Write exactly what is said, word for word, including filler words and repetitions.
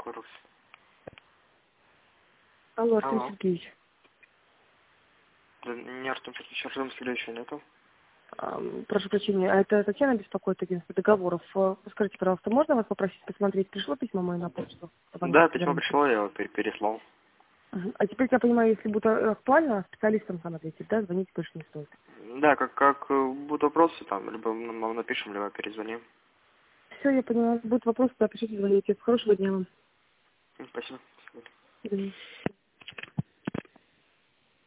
Курс. Алло, Артем Алло. Сергеевич. Да, не Артем Сергеевич, Артем Сергеевича нету. А, прошу прощения, а это Татьяна беспокоит агентство договоров. А, Скажите, пожалуйста, можно вас попросить посмотреть, пришло письмо мое на почту? Да, письмо пришло, я его пер- переслал. Угу. А теперь я понимаю, если будет э, актуально, специалистам сам ответить, да, звонить больше не стоит. Да, как, как э, будут вопросы, там, либо мы вам напишем, либо перезвоним. Все, я поняла. Будут вопросы, запишите, звоните. Хорошего дня вам. Спасибо. До свидания.